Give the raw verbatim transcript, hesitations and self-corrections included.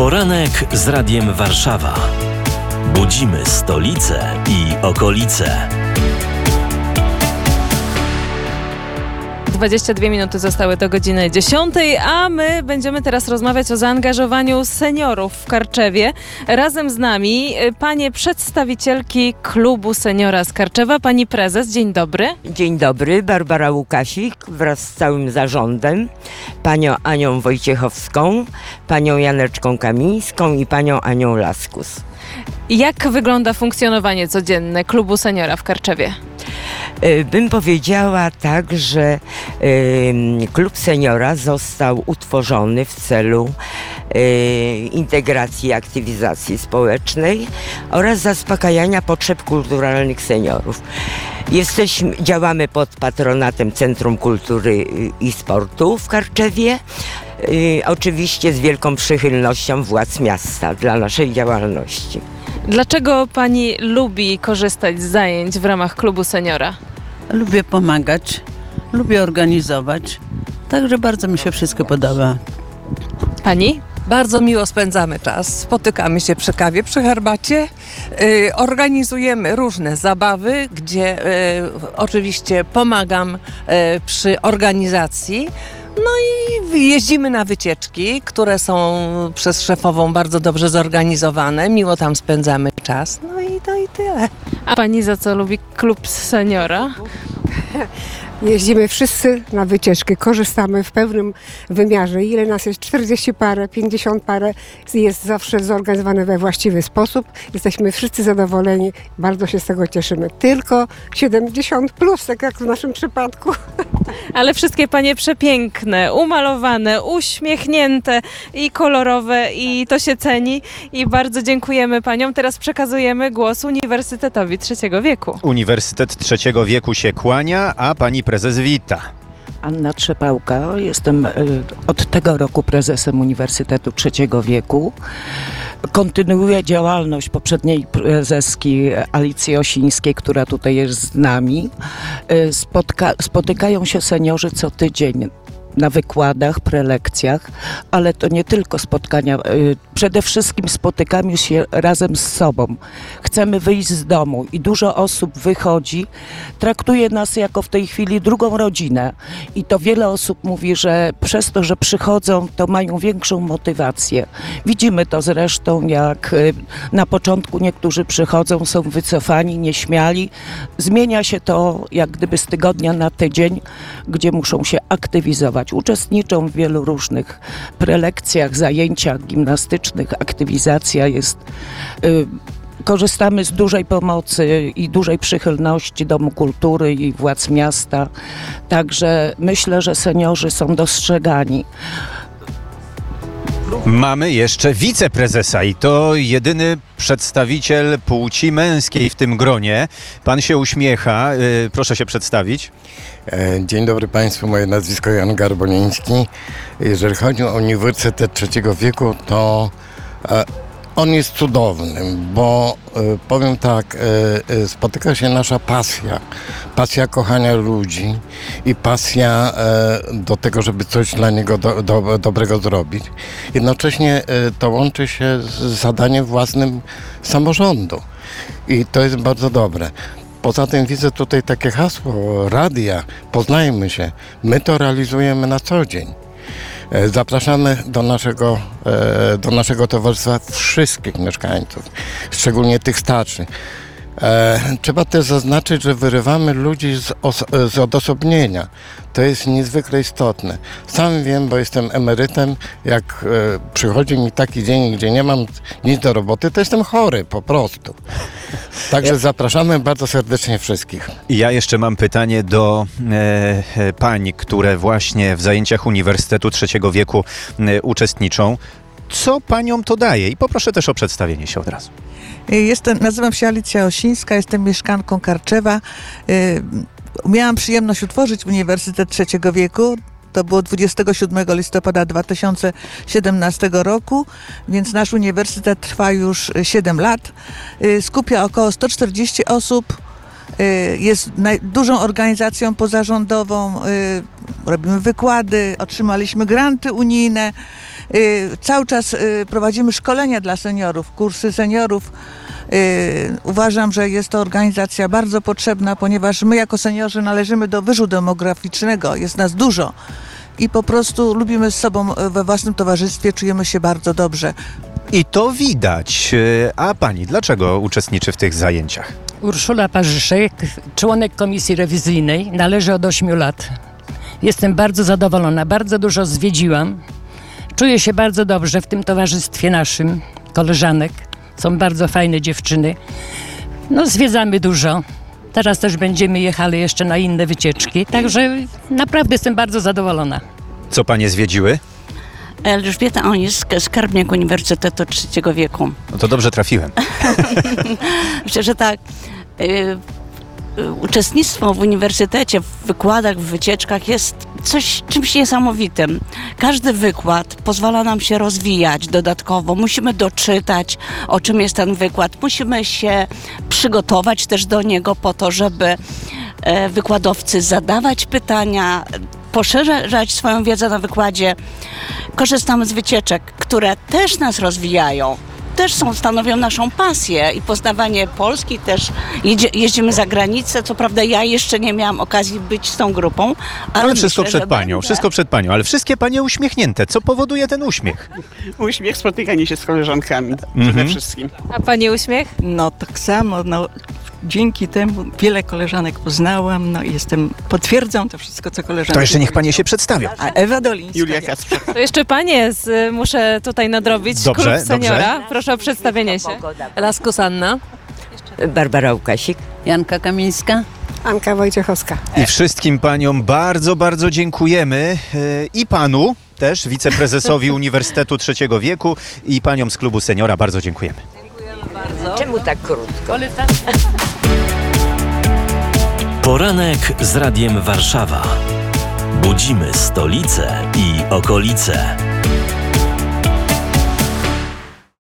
Poranek z Radiem Warszawa. Budzimy stolicę i okolice. dwadzieścia dwie minuty zostały do godziny dziesiątej, a my będziemy teraz rozmawiać o zaangażowaniu seniorów w Karczewie. Razem z nami panie przedstawicielki Klubu Seniora z Karczewa, pani prezes. Dzień dobry. Dzień dobry, Barbara Łukasik wraz z całym zarządem, panią Anią Wojciechowską, panią Janeczką Kamińską i panią Anią Laskus. Jak wygląda funkcjonowanie codzienne Klubu Seniora w Karczewie? Bym powiedziała tak, że y, Klub Seniora został utworzony w celu y, integracji i aktywizacji społecznej oraz zaspokajania potrzeb kulturalnych seniorów. Jesteśmy, działamy pod patronatem Centrum Kultury i Sportu w Karczewie. Y, oczywiście z wielką przychylnością władz miasta dla naszej działalności. Dlaczego pani lubi korzystać z zajęć w ramach Klubu Seniora? Lubię pomagać, lubię organizować, także bardzo mi się wszystko podoba. Pani? Bardzo miło spędzamy czas, spotykamy się przy kawie, przy herbacie, yy, organizujemy różne zabawy, gdzie yy, oczywiście pomagam yy, przy organizacji. No i jeździmy na wycieczki, które są przez szefową bardzo dobrze zorganizowane. Miło tam spędzamy czas. No i to i tyle. A pani za co lubi Klub Seniora? Jeździmy wszyscy na wycieczki, korzystamy w pełnym wymiarze. Ile nas jest? czterdzieści parę, pięćdziesiąt parę. Jest zawsze zorganizowane we właściwy sposób. Jesteśmy wszyscy zadowoleni, bardzo się z tego cieszymy. Tylko siedemdziesiąt plus, tak jak w naszym przypadku. Ale wszystkie panie przepiękne, umalowane, uśmiechnięte i kolorowe i to się ceni i bardzo dziękujemy paniom. Teraz przekazujemy głos Uniwersytetowi Trzeciego Wieku. Uniwersytet Trzeciego Wieku się kłania, a pani prezes wita. Anna Trzepałka, jestem od tego roku prezesem Uniwersytetu Trzeciego Wieku. Kontynuuję działalność poprzedniej prezeski Alicji Osińskiej, która tutaj jest z nami. Spotka- spotykają się seniorzy co tydzień na wykładach, prelekcjach, ale to nie tylko spotkania. Przede wszystkim spotykamy się razem z sobą. Chcemy wyjść z domu i dużo osób wychodzi, traktuje nas jako w tej chwili drugą rodzinę i to wiele osób mówi, że przez to, że przychodzą, to mają większą motywację. Widzimy to zresztą, jak na początku niektórzy przychodzą, są wycofani, nieśmiali. Zmienia się to jak gdyby z tygodnia na tydzień, gdzie muszą się aktywizować. Uczestniczą w wielu różnych prelekcjach, zajęciach gimnastycznych, aktywizacja jest. Y, korzystamy z dużej pomocy i dużej przychylności Domu Kultury i władz miasta, także myślę, że seniorzy są dostrzegani. Mamy jeszcze wiceprezesa i to jedyny przedstawiciel płci męskiej w tym gronie. Pan się uśmiecha, yy, proszę się przedstawić. Dzień dobry Państwu, moje nazwisko Jan Garboniński. Jeżeli chodzi o Uniwersytet Trzeciego Wieku, to e, on jest cudowny, bo e, powiem tak, e, e, spotyka się nasza pasja, pasja kochania ludzi i pasja e, do tego, żeby coś dla niego do, do, dobrego zrobić. Jednocześnie e, to łączy się z zadaniem własnym samorządu i to jest bardzo dobre. Poza tym widzę tutaj takie hasło radia, poznajmy się. My to realizujemy na co dzień. Zapraszamy do naszego, do naszego towarzystwa wszystkich mieszkańców, szczególnie tych starszych. Trzeba też zaznaczyć, że wyrywamy ludzi z, os- z odosobnienia. To jest niezwykle istotne. Sam wiem, bo jestem emerytem, jak e, przychodzi mi taki dzień, gdzie nie mam nic do roboty, to jestem chory po prostu. Także zapraszamy bardzo serdecznie wszystkich. Ja jeszcze mam pytanie do e, pań, które właśnie w zajęciach Uniwersytetu Trzeciego Wieku e, uczestniczą. Co paniom to daje? I poproszę też o przedstawienie się od razu. Jestem, nazywam się Alicja Osińska, jestem mieszkanką Karczewa. Miałam przyjemność utworzyć Uniwersytet Trzeciego Wieku. To było dwudziestego siódmego listopada dwa tysiące siedemnastego roku, więc nasz uniwersytet trwa już siedem lat. Skupia około sto czterdzieści osób. Jest dużą organizacją pozarządową. Robimy wykłady, otrzymaliśmy granty unijne. Y, cały czas y, prowadzimy szkolenia dla seniorów, kursy seniorów. Y, uważam, że jest to organizacja bardzo potrzebna, ponieważ my jako seniorzy należymy do wyżu demograficznego, jest nas dużo i po prostu lubimy z sobą we własnym towarzystwie, czujemy się bardzo dobrze. I to widać. E, A pani, dlaczego uczestniczy w tych zajęciach? Urszula Parzyszek, członek komisji rewizyjnej, należy od ośmiu lat. Jestem bardzo zadowolona, bardzo dużo zwiedziłam. Czuję się bardzo dobrze w tym towarzystwie naszym, koleżanek. Są bardzo fajne dziewczyny. No zwiedzamy dużo. Teraz też będziemy jechali jeszcze na inne wycieczki, także naprawdę jestem bardzo zadowolona. Co panie zwiedziły? Elżbieta Onisk, skarbnik Uniwersytetu trzeciego wieku. No to dobrze trafiłem. Myślę, że tak. Y, y, uczestnictwo w uniwersytecie, w wykładach, w wycieczkach jest coś, czymś niesamowitym. Każdy wykład pozwala nam się rozwijać dodatkowo. Musimy doczytać, o czym jest ten wykład. Musimy się przygotować też do niego po to, żeby e, wykładowcy zadawać pytania, poszerzać swoją wiedzę na wykładzie. Korzystamy z wycieczek, które też nas rozwijają. Też są, stanowią naszą pasję i poznawanie Polski też. Jedzie, jeździmy za granicę, co prawda ja jeszcze nie miałam okazji być z tą grupą, ale, Ale wszystko myślę, przed panią, będę. wszystko przed panią, ale wszystkie panie uśmiechnięte. Co powoduje ten uśmiech? Uśmiech, spotykanie się z koleżankami Mhm. przede wszystkim. A pani uśmiech? No tak samo, no dzięki temu wiele koleżanek poznałam, no i jestem, potwierdzam to wszystko, co koleżanki To jeszcze niech panie powiedziały. się przedstawią. A Ewa Dolińska. Julia Kasprze. To jeszcze panie z, muszę tutaj nadrobić. Dobrze, Klub Seniora. dobrze. Proszę o przedstawienie się. Laskus Anna. Barbara Łukasik. Janka Kamińska. Anka Wojciechowska. I wszystkim paniom bardzo, bardzo dziękujemy. E, I panu też, wiceprezesowi Uniwersytetu trzeciego wieku i paniom z klubu Seniora bardzo dziękujemy. Czemu tak krótko? Poranek z Radiem Warszawa. Budzimy stolicę i okolice.